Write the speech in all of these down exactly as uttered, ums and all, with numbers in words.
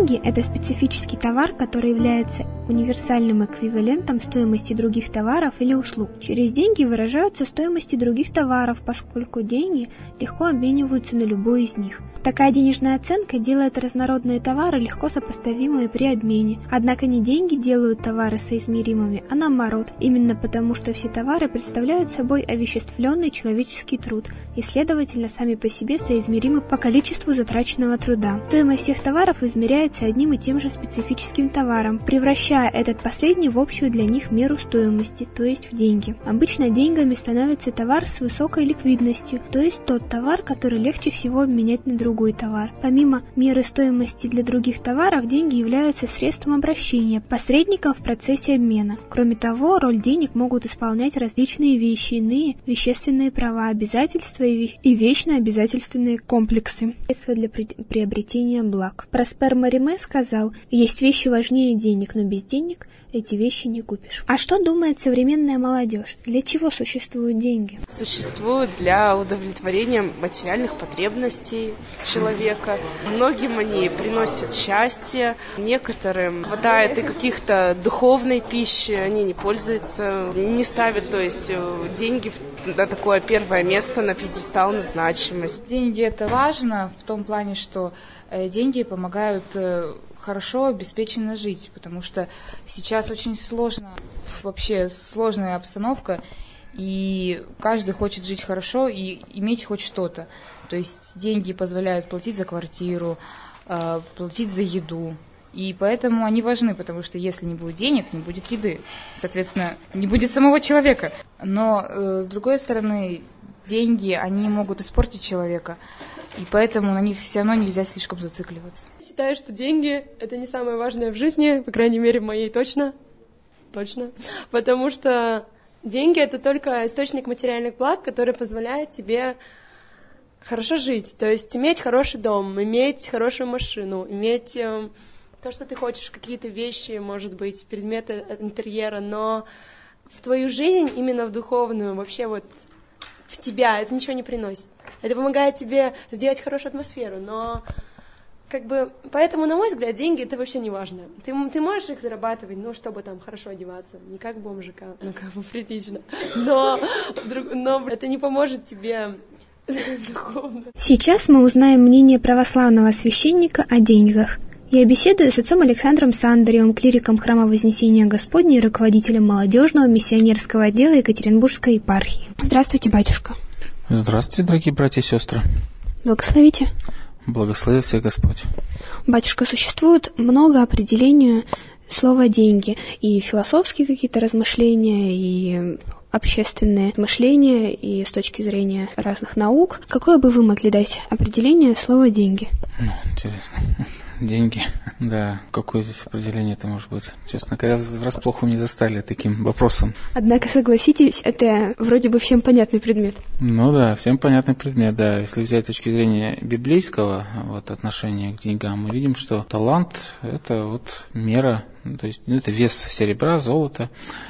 Деньги – это специфический товар, который является универсальным эквивалентом стоимости других товаров или услуг. Через деньги выражаются стоимости других товаров, поскольку деньги легко обмениваются на любой из них. Такая денежная оценка делает разнородные товары легко сопоставимые при обмене. Однако не деньги делают товары соизмеримыми, а наоборот. Именно потому, что все товары представляют собой овеществленный человеческий труд и, следовательно, сами по себе соизмеримы по количеству затраченного труда. Стоимость всех товаров измеряется одним и тем же специфическим товаром, превращая этот последний в общую для них меру стоимости, то есть в деньги. Обычно деньгами становится товар с высокой ликвидностью, то есть тот товар, который легче всего обменять на другой товар. Помимо меры стоимости для других товаров, деньги являются средством обращения, посредником в процессе обмена. Кроме того, роль денег могут исполнять различные вещи, иные вещественные права, обязательства и, и вечно обязательственные комплексы. Средства для при, приобретения благ. Проспер Мариме сказал: «Есть вещи важнее денег, но без денег эти вещи не купишь». А что думает современная молодежь? Для чего существуют деньги? Существуют для удовлетворения материальных потребностей человека. Многим они приносят счастье, некоторым хватает и каких-то духовной пищи, они не пользуются, не ставят, то есть деньги на такое первое место, на пьедестал, на значимость. Деньги — это важно в том плане, что деньги помогают хорошо, обеспеченно жить, потому что сейчас очень сложно, вообще сложная обстановка, и каждый хочет жить хорошо и иметь хоть что-то. То есть деньги позволяют платить за квартиру, платить за еду. И поэтому они важны, потому что если не будет денег, не будет еды. Соответственно, не будет самого человека. Но, с другой стороны, деньги, они могут испортить человека. И поэтому на них все равно нельзя слишком зацикливаться. Считаю, что деньги — это не самое важное в жизни, по крайней мере, в моей точно. Точно. Потому что деньги — это только источник материальных благ, который позволяет тебе хорошо жить. То есть иметь хороший дом, иметь хорошую машину, иметь э, то, что ты хочешь, какие-то вещи, может быть, предметы интерьера, но в твою жизнь, именно в духовную, вообще вот в тебя это ничего не приносит. Это помогает тебе сделать хорошую атмосферу, но как бы, поэтому, на мой взгляд, деньги — это вообще не важно. Ты, ты можешь их зарабатывать, ну, чтобы там хорошо одеваться, не как бомжика, ну, как бы прилично, но, но это не поможет тебе духовно. Сейчас мы узнаем мнение православного священника о деньгах. Я беседую с отцом Александром Сандаревым, клириком Храма Вознесения Господня и руководителем молодежного миссионерского отдела Екатеринбургской епархии. Здравствуйте, батюшка. Здравствуйте, дорогие братья и сестры. Благословите. Благослови всех Господь. Батюшка, существует много определений слова «деньги», и философские какие-то размышления, и общественные мышления, и с точки зрения разных наук. Какое бы вы могли дать определение слова «деньги»? Ну, интересно. Деньги, да. Какое здесь определение это может быть? Честно говоря, врасплох вы не застали таким вопросом. Однако, согласитесь, это вроде бы всем понятный предмет. Ну да, всем понятный предмет, да. Если взять с точки зрения библейского вот, отношения к деньгам, мы видим, что талант – это вот мера, то есть ну, это вес серебра, золота.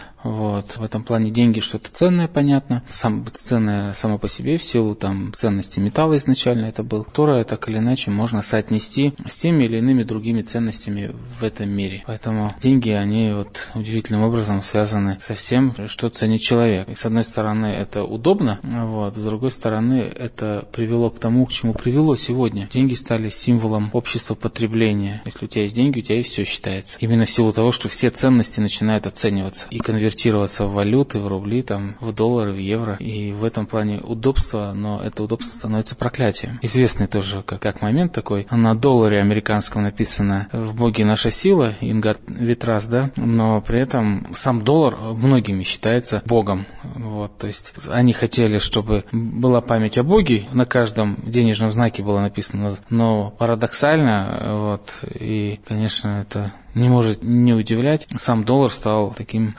Вот. В этом плане деньги что-то ценное, понятно. Сам, ценное само по себе, в силу там, ценности металла изначально это был, которое так или иначе можно соотнести с теми или иными другими ценностями в этом мире. Поэтому деньги, они вот удивительным образом связаны со всем, что ценит человек. И с одной стороны это удобно, вот, с другой стороны это привело к тому, к чему привело сегодня. Деньги стали символом общества потребления. Если у тебя есть деньги, у тебя и все считается. Именно в силу того, что все ценности начинают оцениваться и конвертироваться в валюты, в рубли, там, в доллары, в евро. И в этом плане удобство, но это удобство становится проклятием. Известный тоже как, как момент такой. На долларе американском написано «В Боге наша сила», Ингар Витрас, да, но при этом сам доллар многими считается Богом. Вот, то есть они хотели, чтобы была память о Боге, на каждом денежном знаке было написано, но парадоксально, вот, и, конечно, это не может не удивлять, сам доллар стал таким золотым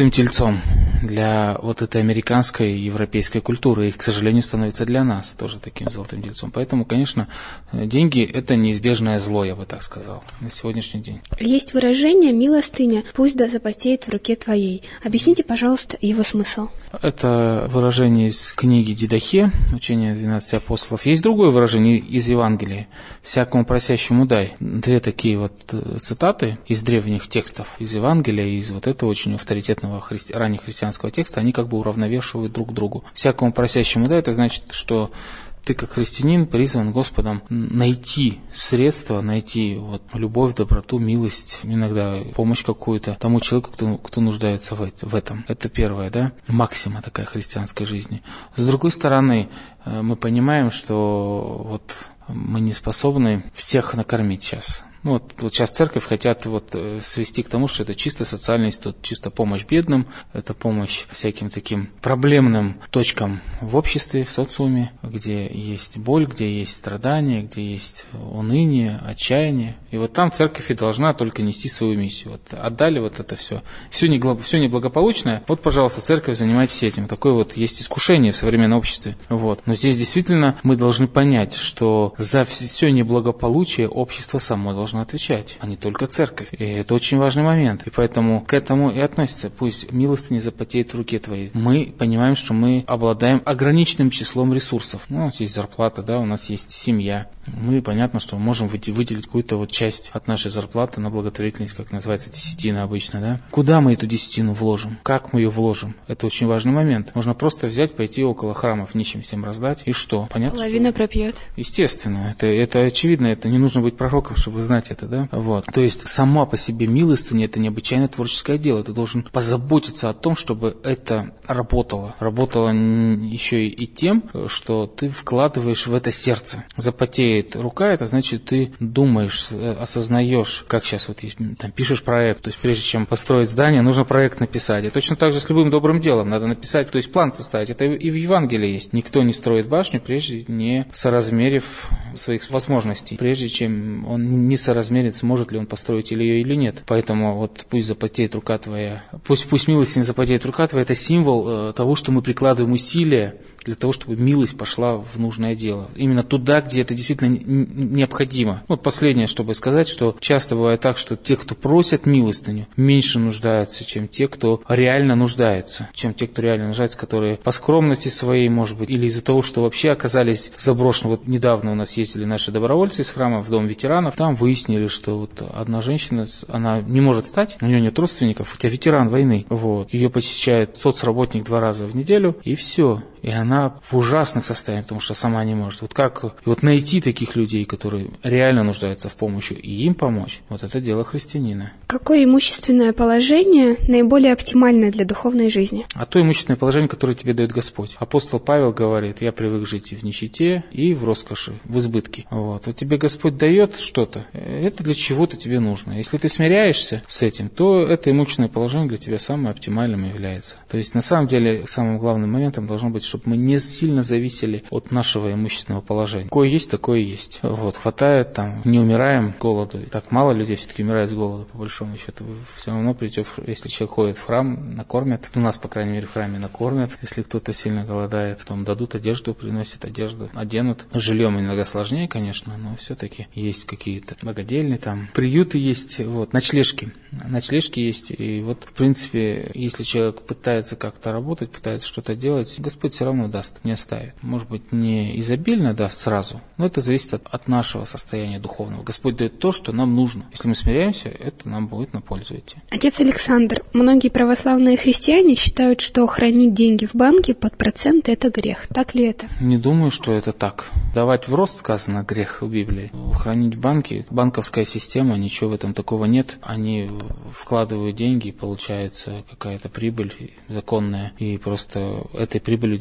золотым тельцом для вот этой американской и европейской культуры. И, к сожалению, становится для нас тоже таким золотым тельцом. Поэтому, конечно, деньги – это неизбежное зло, я бы так сказал, на сегодняшний день. Есть выражение «милостыня, пусть да запотеет в руке твоей». Объясните, пожалуйста, его смысл. Это выражение из книги Дидахе, учение двенадцати апостолов. Есть другое выражение из Евангелия: «Всякому просящему дай». Две такие вот цитаты из древних текстов, из Евангелия и из вот этого очень авторитетного христи... раннехристианского текста, они как бы уравновешивают друг другу. «Всякому просящему дай» — это значит, что ты, как христианин, призван Господом найти средства, найти вот любовь, доброту, милость, иногда помощь какую-то тому человеку, кто, кто нуждается в, в этом. Это первое, да, максима такая христианской жизни. С другой стороны, мы понимаем, что вот мы не способны всех накормить сейчас. Ну, вот, вот сейчас церковь хотят вот свести к тому, что это чисто социальный институт, чисто помощь бедным, это помощь всяким таким проблемным точкам в обществе, в социуме, где есть боль, где есть страдания, где есть уныние, отчаяние. И вот там церковь и должна только нести свою миссию. Вот отдали вот это все, все, не, все неблагополучное, вот, пожалуйста, церковь, занимайтесь этим. Такое вот есть искушение в современном обществе. Вот. Но здесь действительно мы должны понять, что за все неблагополучие общество само должно отвечать, а не только церковь. И это очень важный момент. И поэтому к этому и относится. Пусть милостыня запотеет в руке твоей. Мы понимаем, что мы обладаем ограниченным числом ресурсов. Ну, у нас есть зарплата, да, у нас есть семья. Мы, понятно, что можем выделить какую-то вот часть от нашей зарплаты на благотворительность, как называется, десятина обычно, да. Куда мы эту десятину вложим? Как мы ее вложим? Это очень важный момент. Можно просто взять, пойти около храмов, нищим всем раздать. И что? Понятно? Половина что... пропьет. Естественно. Это, это очевидно. Это не нужно быть пророком, чтобы знать это, да? Вот. То есть сама по себе милостыня — это необычайно творческое дело. Ты должен позаботиться о том, чтобы это работало. Работало еще и тем, что ты вкладываешь в это сердце. Запотеет рука — это значит, ты думаешь, осознаешь, как сейчас вот есть, там, пишешь проект, то есть прежде чем построить здание, нужно проект написать. И точно так же с любым добрым делом надо написать, то есть план составить. Это и в Евангелии есть. Никто не строит башню, прежде не соразмерив своих возможностей, прежде чем он не соразмерит, сможет ли он построить ее или нет. Поэтому вот пусть запотеет рука твоя, пусть, пусть милость не запотеет рука твоя, это символ э, того, что мы прикладываем усилия для того, чтобы милость пошла в нужное дело. Именно туда, где это действительно необходимо. Вот последнее, чтобы сказать, что часто бывает так, что те, кто просят милостыню, меньше нуждаются, чем те, кто реально нуждается. Чем те, кто реально нуждается, которые по скромности своей, может быть, или из-за того, что вообще оказались заброшены. Вот недавно у нас ездили наши добровольцы из храма в дом ветеранов. Там выяснили, что вот одна женщина, она не может встать, у нее нет родственников, хотя ветеран войны. Вот. Ее посещает соцработник два раза в неделю, и все. И она в ужасных состояниях, потому что сама не может. Вот как вот найти таких людей, которые реально нуждаются в помощи, и им помочь, вот это дело христианина. Какое имущественное положение наиболее оптимальное для духовной жизни? А то имущественное положение, которое тебе дает Господь. Апостол Павел говорит: я привык жить и в нищете, и в роскоши, в избытке. Вот. Вот тебе Господь дает что-то, это для чего-то тебе нужно. Если ты смиряешься с этим, то это имущественное положение для тебя самым оптимальным является. То есть на самом деле самым главным моментом должно быть, чтобы мы не сильно зависели от нашего имущественного положения. Какое есть, такое есть. Вот, хватает там, не умираем с голоду. И так мало людей все-таки умирает с голоду, по большому счету. Вы все равно придете, если человек ходит в храм, накормят. У нас, по крайней мере, в храме накормят. Если кто-то сильно голодает, потом дадут одежду, приносят одежду, оденут. Жильем иногда сложнее, конечно, но все-таки есть какие-то богадельни, там, приюты есть, вот, ночлежки. Ночлежки есть. И вот, в принципе, если человек пытается как-то работать, пытается что-то делать, Господь все равно даст, не оставит. Может быть, не изобильно даст сразу, но это зависит от, от нашего состояния духовного. Господь дает то, что нам нужно. Если мы смиряемся, это нам будет на пользу идти. Отец Александр, многие православные христиане считают, что хранить деньги в банке под проценты – это грех. Так ли это? Не думаю, что это так. Давать в рост, сказано, грех в Библии. Хранить в банке, банковская система, ничего в этом такого нет. Они вкладывают деньги, получается какая-то прибыль законная, и просто этой прибылью делают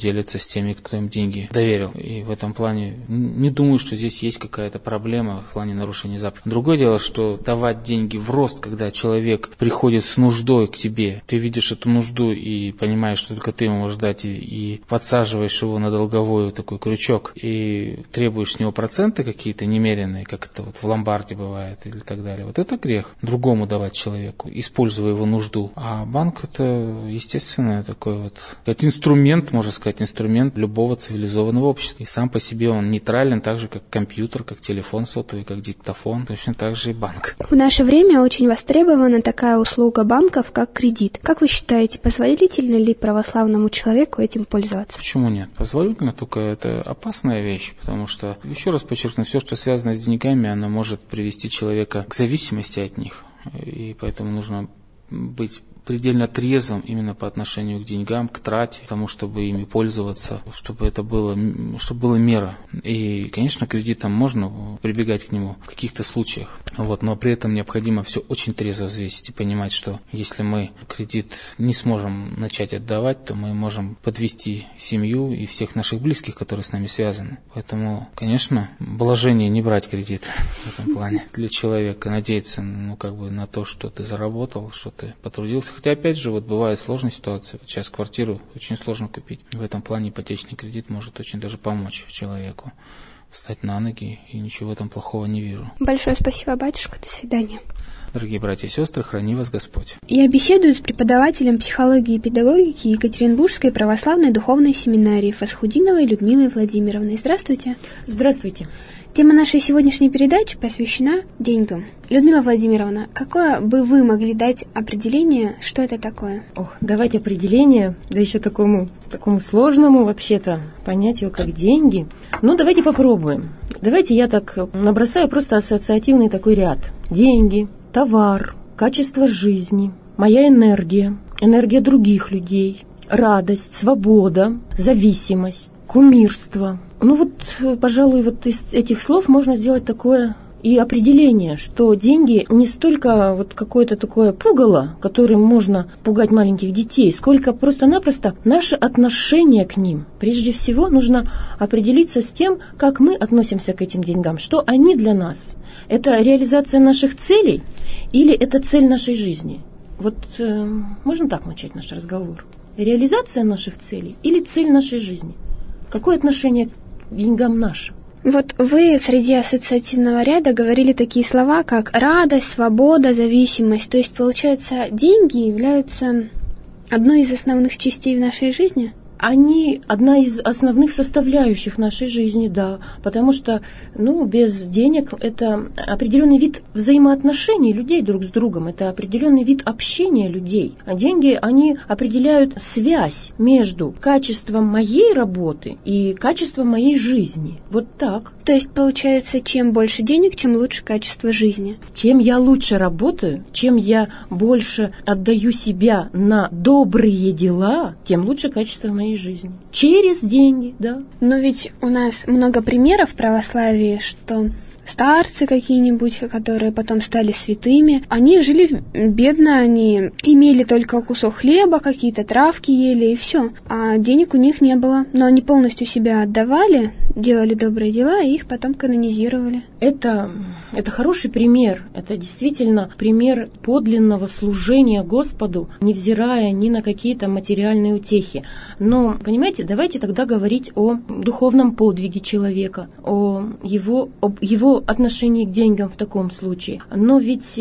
делятся с теми, кто им деньги доверил. И в этом плане не думаю, что здесь есть какая-то проблема в плане нарушения заповедей. Другое дело, что давать деньги в рост, когда человек приходит с нуждой к тебе, ты видишь эту нужду и понимаешь, что только ты ему можешь дать, и, и подсаживаешь его на долговой такой крючок, и требуешь с него проценты какие-то немеренные, как это вот в ломбарде бывает или так далее. Вот это грех. Другому давать человеку, используя его нужду. А банк — это, естественно, такой вот как инструмент, можно сказать, инструмент любого цивилизованного общества. И сам по себе он нейтрален, так же, как компьютер, как телефон сотовый, как диктофон, точно так же и банк. В наше время очень востребована такая услуга банков, как кредит. Как вы считаете, позволительно ли православному человеку этим пользоваться? Почему нет? Позволительно, только это опасная вещь, потому что, еще раз подчеркну, все, что связано с деньгами, оно может привести человека к зависимости от них. И поэтому нужно быть предельно трезвым именно по отношению к деньгам, к трате, к тому, чтобы ими пользоваться, чтобы это было, чтобы была мера. И, конечно, кредитом можно прибегать к нему в каких-то случаях, вот, но при этом необходимо все очень трезво взвесить и понимать, что если мы кредит не сможем начать отдавать, то мы можем подвести семью и всех наших близких, которые с нами связаны. Поэтому, конечно, блажение не брать кредит в этом плане для человека, надеяться, ну, как бы на то, что ты заработал, что ты потрудился. Хотя, опять же, вот бывает сложная ситуация. Вот сейчас квартиру очень сложно купить. В этом плане ипотечный кредит может очень даже помочь человеку встать на ноги, и ничего в этом плохого не вижу. Большое спасибо, батюшка. До свидания. Дорогие братья и сестры, храни вас Господь. Я беседую с преподавателем психологии и педагогики Екатеринбургской православной духовной семинарии Фасхудиновой Людмилой Владимировной. Здравствуйте. Здравствуйте. Тема нашей сегодняшней передачи посвящена деньгам. Людмила Владимировна, какое бы вы могли дать определение, что это такое? Ох, давать определение, да еще такому, такому сложному вообще-то понятию, как деньги. Ну, давайте попробуем. Давайте я так набросаю просто ассоциативный такой ряд. Деньги, товар, качество жизни, моя энергия, энергия других людей, радость, свобода, зависимость, кумирство. Ну вот, пожалуй, вот из этих слов можно сделать такое и определение, что деньги не столько вот какое-то такое пугало, которым можно пугать маленьких детей, сколько просто-напросто наше отношение к ним. Прежде всего нужно определиться с тем, как мы относимся к этим деньгам, что они для нас. Это реализация наших целей или это цель нашей жизни? Вот э, можно так начать наш разговор. Реализация наших целей или цель нашей жизни? Какое отношение к деньгам наше? Вот вы среди ассоциативного ряда говорили такие слова, как радость, свобода, зависимость. То есть, получается, деньги являются одной из основных частей в нашей жизни? Они одна из основных составляющих нашей жизни, да, потому что, ну, без денег это определенный вид взаимоотношений людей друг с другом, это определенный вид общения людей. А деньги, они определяют связь между качеством моей работы и качеством моей жизни. Вот так. То есть, получается, чем больше денег, чем лучше качество жизни. Чем я лучше работаю, чем я больше отдаю себя на добрые дела, тем лучше качество моей жизни. Через деньги, да. Но ведь у нас много примеров в православии, что старцы какие-нибудь, которые потом стали святыми, они жили бедно, они имели только кусок хлеба, какие-то травки ели и все. А денег у них не было. Но они полностью себя отдавали, делали добрые дела, и их потом канонизировали. Это, это хороший пример. Это действительно пример подлинного служения Господу, невзирая ни на какие-то материальные утехи. Но, понимаете, давайте тогда говорить о духовном подвиге человека, о его, об его отношении к деньгам в таком случае. Но ведь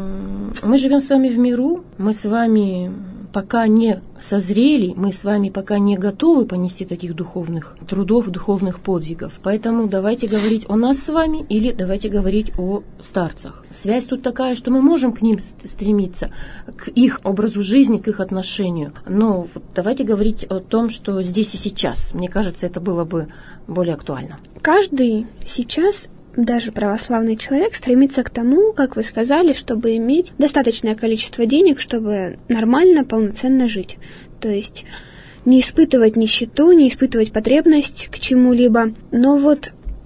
мы живем с вами в миру, мы с вами пока не созрели, мы с вами пока не готовы понести таких духовных трудов, духовных подвигов. Поэтому давайте говорить о нас с вами или давайте говорить о старцах. Связь тут такая, что мы можем к ним стремиться, к их образу жизни, к их отношению. Но вот давайте говорить о том, что здесь и сейчас. Мне кажется, это было бы более актуально. Каждый сейчас, даже православный человек, стремится к тому, как вы сказали, чтобы иметь достаточное количество денег, чтобы нормально, полноценно жить. То есть не испытывать нищету, не испытывать потребность к чему-либо. Но вот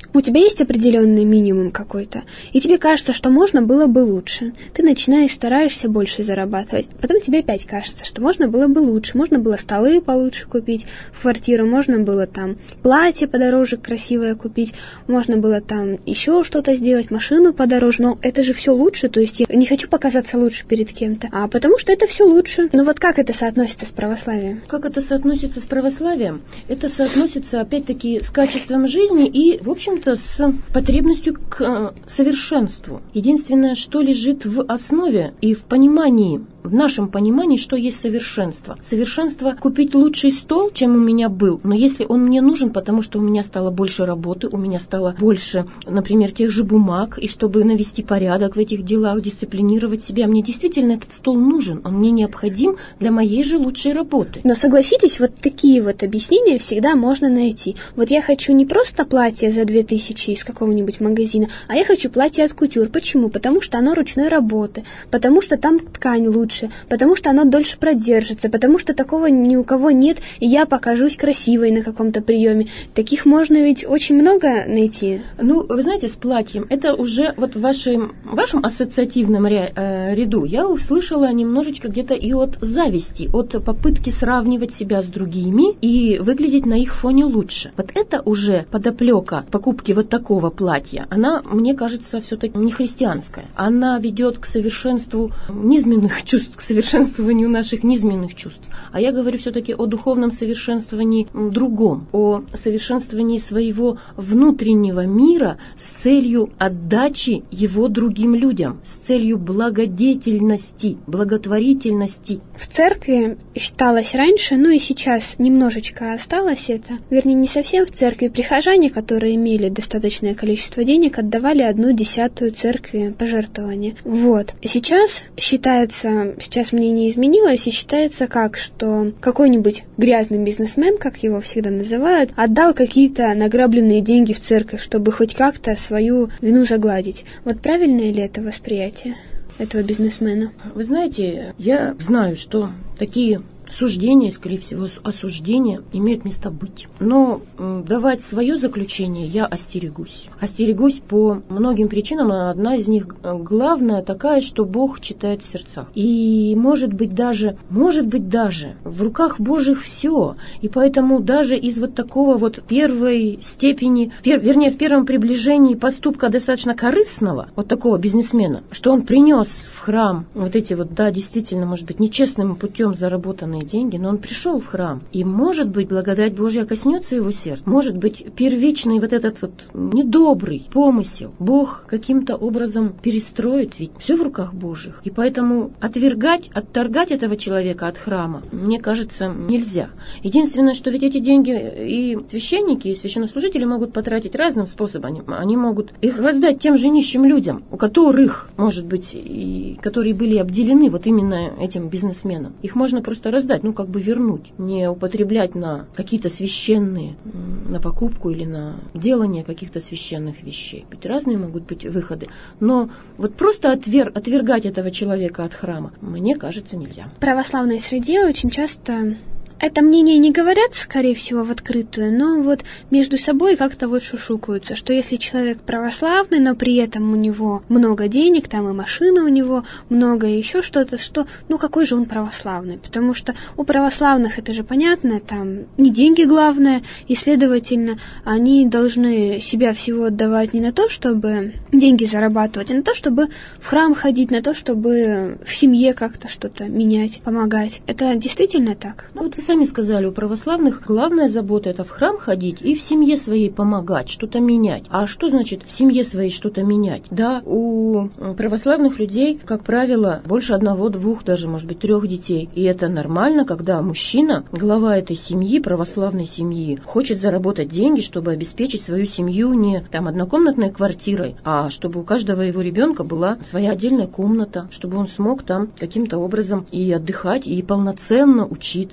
У тебя есть определенный минимум какой-то, и тебе кажется, что можно было бы лучше. Ты начинаешь, стараешься больше зарабатывать. Потом тебе опять кажется, что можно было бы лучше. Можно было столы получше купить в квартиру, можно было там платье подороже красивое купить, можно было там еще что-то сделать, машину подороже. Но это же все лучше, то есть я не хочу показаться лучше перед кем-то, а потому что это все лучше. Но вот как это соотносится с православием? Как это соотносится с православием? Это соотносится, опять-таки, с качеством жизни и, в общем-то, с потребностью к совершенству. Единственное, что лежит в основе и в понимании, в нашем понимании, что есть совершенство. Совершенство – купить лучший стол, чем у меня был, но если он мне нужен, потому что у меня стало больше работы, у меня стало больше, например, тех же бумаг, и чтобы навести порядок в этих делах, дисциплинировать себя, мне действительно этот стол нужен, он мне необходим для моей же лучшей работы. Но согласитесь, вот такие вот объяснения всегда можно найти. Вот я хочу не просто платье за две тысячи из какого-нибудь магазина, а я хочу платье от кутюр. Почему? Потому что оно ручной работы, потому что там ткань лучше, потому что оно дольше продержится, потому что такого ни у кого нет, и я покажусь красивой на каком-то приеме. Таких можно ведь очень много найти. Ну, вы знаете, с платьем, это уже вот в вашем, в вашем ассоциативном ря, э, ряду я услышала немножечко где-то и от зависти, от попытки сравнивать себя с другими и выглядеть на их фоне лучше. Вот это уже подоплека покупки вот такого платья, она, мне кажется, все-таки не христианская. Она ведет к совершенству низменных чувств, к совершенствованию наших низменных чувств. А я говорю все-таки о духовном совершенствовании другом, о совершенствовании своего внутреннего мира с целью отдачи его другим людям, с целью благодетельности, благотворительности. В церкви считалось раньше, ну и сейчас немножечко осталось это, вернее, не совсем в церкви, прихожане, которые имели достаточное количество денег, отдавали одну десятую церкви пожертвования. Вот. Сейчас считается, сейчас мнение изменилось, и считается как, что какой-нибудь грязный бизнесмен, как его всегда называют, отдал какие-то награбленные деньги в церковь, чтобы хоть как-то свою вину загладить. Вот правильное ли это восприятие этого бизнесмена? Вы знаете, я знаю, что такие суждения, скорее всего, осуждения имеют место быть. Но давать свое заключение я остерегусь. Остерегусь по многим причинам. Одна из них главная такая, что Бог читает в сердцах. И может быть даже, может быть даже в руках Божьих все. И поэтому даже из вот такого вот первой степени, пер, вернее, в первом приближении поступка достаточно корыстного, вот такого бизнесмена, что он принес в храм вот эти вот, да, действительно, может быть, нечестным путем заработанные деньги, но он пришел в храм, и, может быть, благодать Божья коснется его сердца, может быть, первичный вот этот вот недобрый помысел Бог каким-то образом перестроит, ведь все в руках Божьих, и поэтому отвергать, отторгать этого человека от храма, мне кажется, нельзя. Единственное, что ведь эти деньги и священники, и священнослужители могут потратить разным способом, они, они могут их раздать тем же нищим людям, у которых, может быть, и которые были обделены вот именно этим бизнесменом. Их можно просто раздать, ну, как бы вернуть, не употреблять на какие-то священные, на покупку или на делание каких-то священных вещей. Ведь разные могут быть выходы. Но вот просто отвер, отвергать этого человека от храма, мне кажется, нельзя. В православной среде очень часто это мнение не говорят, скорее всего, в открытую, но вот между собой как-то вот шушукаются, что если человек православный, но при этом у него много денег, там и машины у него много, и еще что-то, что, ну, какой же он православный? Потому что у православных, это же понятно, там не деньги главное, и, следовательно, они должны себя всего отдавать не на то, чтобы деньги зарабатывать, а на то, чтобы в храм ходить, на то, чтобы в семье как-то что-то менять, помогать. Это действительно так? Ну, вот вы сами сказали, у православных главная забота – это в храм ходить и в семье своей помогать, что-то менять. А что значит в семье своей что-то менять? Да, у православных людей, как правило, больше одного, двух, даже, может быть, трех детей. И это нормально, когда мужчина, глава этой семьи, православной семьи, хочет заработать деньги, чтобы обеспечить свою семью не там однокомнатной квартирой, а чтобы у каждого его ребенка была своя отдельная комната, чтобы он смог там каким-то образом и отдыхать, и полноценно учиться, и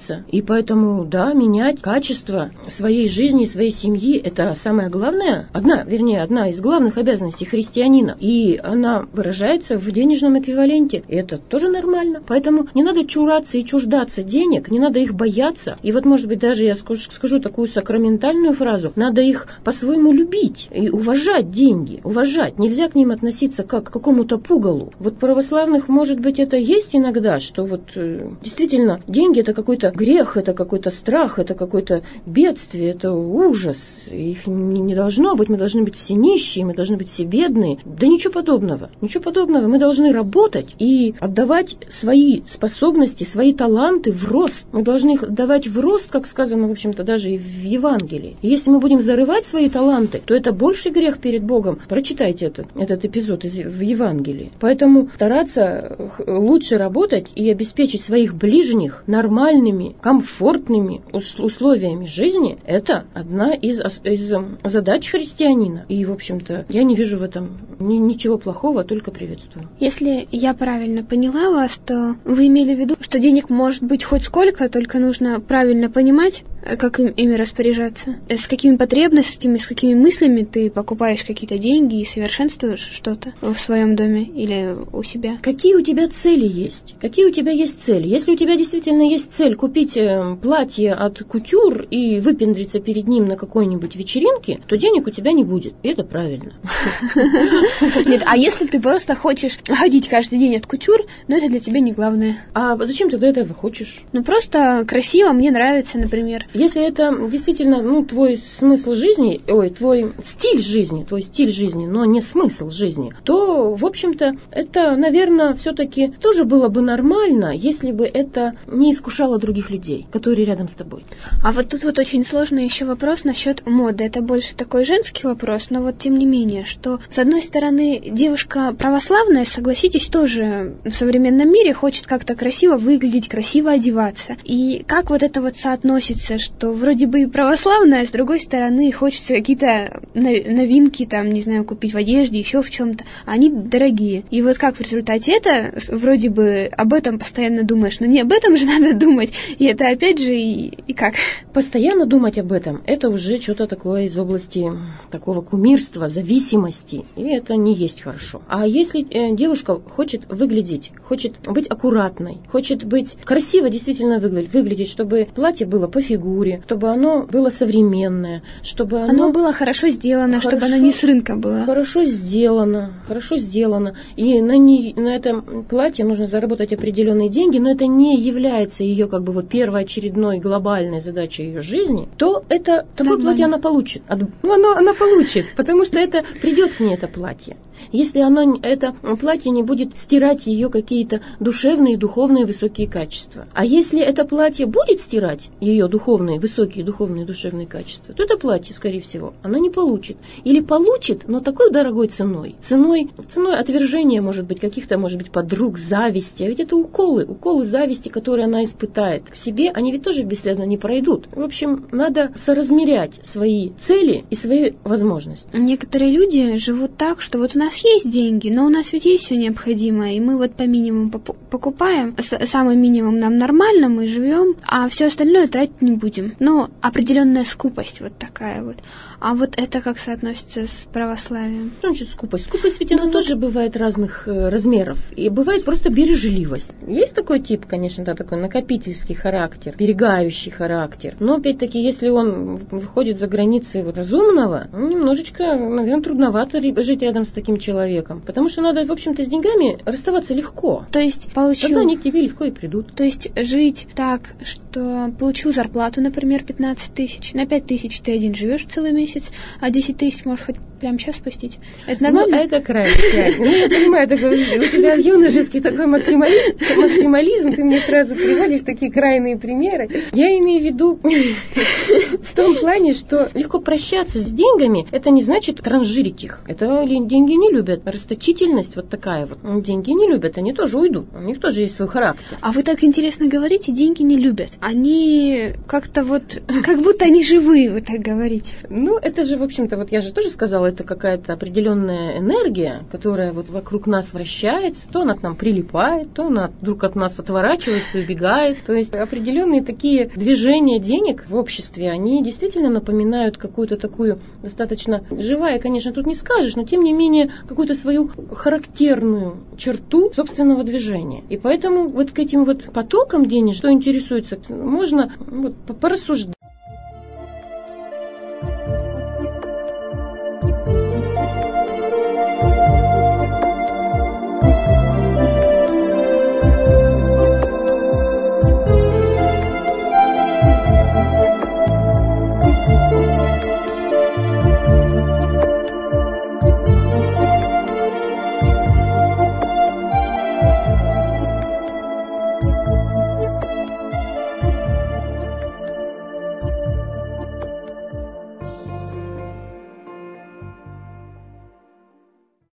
поэтому, да, менять качество своей жизни, своей семьи – это самое главное, одна, вернее, одна из главных обязанностей христианина. И она выражается в денежном эквиваленте. И это тоже нормально. Поэтому не надо чураться и чуждаться денег, не надо их бояться. И вот, может быть, даже я скажу, скажу такую сакраментальную фразу. Надо их по-своему любить и уважать деньги. Уважать. Нельзя к ним относиться как к какому-то пугалу. Вот православных, может быть, это есть иногда, что вот э, действительно деньги – это какой-то грех, это какой-то страх, это какое-то бедствие, это ужас. Их не, не должно быть. Мы должны быть все нищие, мы должны быть все бедные. Да ничего подобного. Ничего подобного. Мы должны работать и отдавать свои способности, свои таланты в рост. Мы должны их отдавать в рост, как сказано, в общем-то, даже и в Евангелии. И если мы будем зарывать свои таланты, то это больше грех перед Богом. Прочитайте этот, этот эпизод из, в Евангелии. Поэтому стараться лучше работать и обеспечить своих ближних нормальными, комфортными условиями жизни, это одна из, из задач христианина. И, в общем-то, я не вижу в этом ни, ничего плохого, только приветствую. Если я правильно поняла вас, то вы имели в виду, что денег может быть хоть сколько, только нужно правильно понимать, как им, ими распоряжаться, с какими потребностями, с какими мыслями ты покупаешь какие-то деньги и совершенствуешь что-то в своем доме или у себя. Какие у тебя цели есть? Какие у тебя есть цели? Если у тебя действительно есть цель купить платье от кутюр и выпендриться перед ним на какой-нибудь вечеринке, то денег у тебя не будет. И это правильно. Нет, а если ты просто хочешь ходить каждый день от кутюр, но это для тебя не главное. А зачем ты до этого хочешь? Ну просто красиво, мне нравится, например. Если это действительно, ну, твой смысл жизни, ой, твой стиль жизни, твой стиль жизни, но не смысл жизни, то, в общем-то, это, наверное, все-таки тоже было бы нормально, если бы это не искушало других людей, которые рядом с тобой. А вот тут вот очень сложный еще вопрос насчет моды. Это больше такой женский вопрос, но вот тем не менее, что, с одной стороны, девушка православная, согласитесь, тоже в современном мире хочет как-то красиво выглядеть, красиво одеваться. И как вот это вот соотносится, что вроде бы и православная, а с другой стороны хочется какие-то новинки, там, не знаю, купить в одежде, еще в чем-то, а они дорогие. И вот как в результате это, вроде бы об этом постоянно думаешь, но не об этом же надо думать, и это опять же и, и как? Постоянно думать об этом, это уже что-то такое из области такого кумирства, зависимости, и это не есть хорошо. А если э, девушка хочет выглядеть, хочет быть аккуратной, хочет быть красиво действительно выглядеть, выглядеть, чтобы платье было по фигуре, чтобы оно было современное, чтобы оно, оно было хорошо сделано, хорошо, чтобы оно не с рынка было. Хорошо сделано, хорошо сделано. И на, не, на этом платье нужно заработать определенные деньги, но это не является ее как бы вот первоочередной глобальной задачей ее жизни, то это такое платье она получит. Ну, оно, она получит, потому что это придет к ней это платье. Если оно, это платье не будет стирать ее какие-то душевные, духовные, высокие качества. А если это платье будет стирать ее духовные, высокие духовные, душевные качества, то это платье, скорее всего, она не получит. Или получит, но такой дорогой ценой. Ценой, ценой отвержения, может быть, каких-то, может быть, подруг, зависти. А ведь это уколы, уколы зависти, которые она испытает к себе, они ведь тоже бесследно не пройдут. В общем, надо соразмерять свои цели и свои возможности. Некоторые люди живут так, что вот у нас есть деньги, но у нас ведь есть все необходимое, и мы вот по минимуму покупаем, самый минимум нам нормально, мы живем, а все остальное тратить не будем. Но определенная скупость вот такая вот. А вот это как соотносится с православием? Что значит скупость? Скупость ведь ну, она вот... тоже бывает разных э, размеров. И бывает просто бережливость. Есть такой тип, конечно, да, такой накопительский характер, берегающий характер. Но опять-таки, если он выходит за границы вот, разумного, ну, немножечко, наверное, трудновато жить рядом с таким человеком. Потому что надо, в общем-то, с деньгами расставаться легко. То есть получил... Тогда они к тебе легко и придут. То есть жить так, что получил зарплату, например, пятнадцать тысяч, на пять тысяч ты один живешь целый месяц, а десять тысяч можешь хоть прямо сейчас спустить. Это нормально? Ну, это крайне, крайне. Ну, я понимаю, такой, у тебя юношеский такой максимализм, максимализм, ты мне сразу приводишь такие крайние примеры. Я имею в виду в том плане, что легко прощаться с деньгами, это не значит транжирить их. Это деньги не любят. Расточительность вот такая вот. Деньги не любят, они тоже уйдут. У них тоже есть свой характер. А вы так интересно говорите, деньги не любят. Они как-то вот, как будто они живые, вы так говорите. Ну, это же, в общем-то, вот я же тоже сказала, это какая-то определенная энергия, которая вот вокруг нас вращается, то она к нам прилипает, то она вдруг от нас отворачивается и убегает. То есть определенные такие движения денег в обществе, они действительно напоминают какую-то такую достаточно живая, конечно, тут не скажешь, но тем не менее какую-то свою характерную черту собственного движения. И поэтому вот к этим вот потокам денег, что интересуется, можно вот порассуждать.